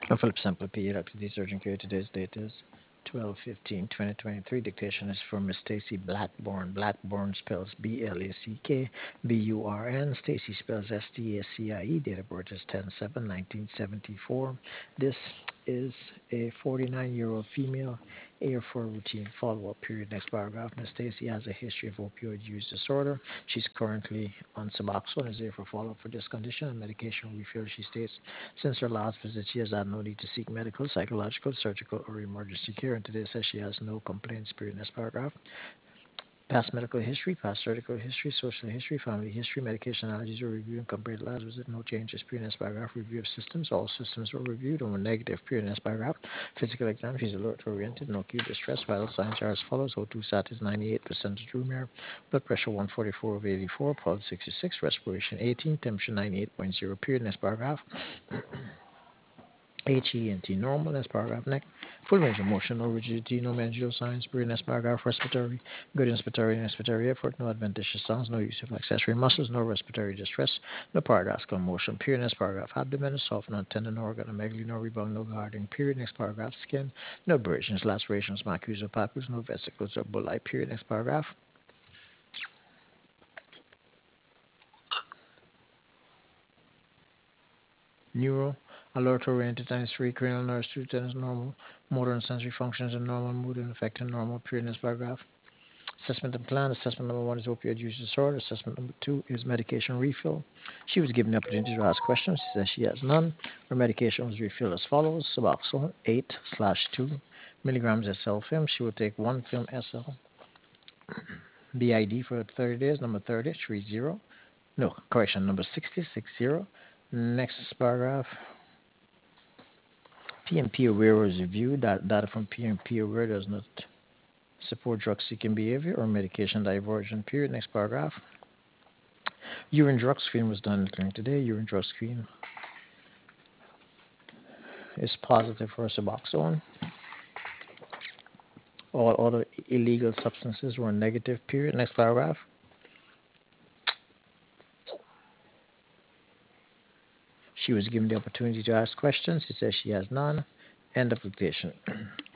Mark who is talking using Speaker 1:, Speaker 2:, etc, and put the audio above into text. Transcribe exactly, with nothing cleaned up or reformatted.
Speaker 1: A Philip Sample P. Activity Surgeon Care. Today's date is twelve fifteen twenty twenty-three. Dictation is for Miss Stacy Blackburn. Blackburn spells B L A C K B U R N. Stacy spells S T A C I E. Date of birth is ten seven nineteen seventy-four. This is a forty-nine year old female here for a routine follow up period. Next paragraph. Miss Stacy has a history of opioid use disorder. She's currently on Suboxone, is here for follow up for this condition and medication refill. She states since her last visit, she has had no need to seek medical, psychological, surgical, or emergency care. And today says she has no complaints. Period. Next paragraph. Past medical history, past surgical history, social history, family history, medication allergies were reviewed and compared to last visit. No changes. Period. Next paragraph. Review of systems. All systems were reviewed and were negative. Period. Next paragraph. Physical exam. She's alert oriented. No acute distress. Vital signs are as follows. O two sat is ninety-eight percent of room air. Blood pressure one forty-four over eighty-four. Pulse sixty-six. Respiration eighteen. Temperature ninety-eight point zero. Period. Next paragraph. H E N T normal, that's paragraph neck. Full range of motion, no rigidity, no managerial signs. Breathing, that's paragraph respiratory. Good inspiratory and expiratory effort, no adventitious sounds, no use of accessory muscles, no respiratory distress, no paragascal motion. Period, next paragraph. Abdomen is soft, no tendon organ, no megaly, no rebound, no guarding. Period, next paragraph. Skin, no abrasions, lacerations, macules or papules, no vesicles or bullae. Period, next paragraph. Neuro, alert oriented and three cranial nerves, two tennis normal, motor and sensory functions are normal, mood and affect and normal. Period, next paragraph. Assessment and plan. Assessment number one is opioid use disorder. Assessment number two is medication refill. She was given the opportunity to ask questions. She says she has none. Her medication was refilled as follows: Suboxone eight slash two milligrams S L film. She will take one film S L B I D for thirty days. Number thirty, three zero. No, correction, number sixty, six zero. Next paragraph. P M P Aware was reviewed. That data from P M P Aware does not support drug seeking behavior or medication diversion. Period. Next paragraph. Urine drug screen was done in the clinic today. Urine drug screen is positive for Suboxone. All other illegal substances were negative. Period. Next paragraph. She was given the opportunity to ask questions. She says she has none. End of dictation.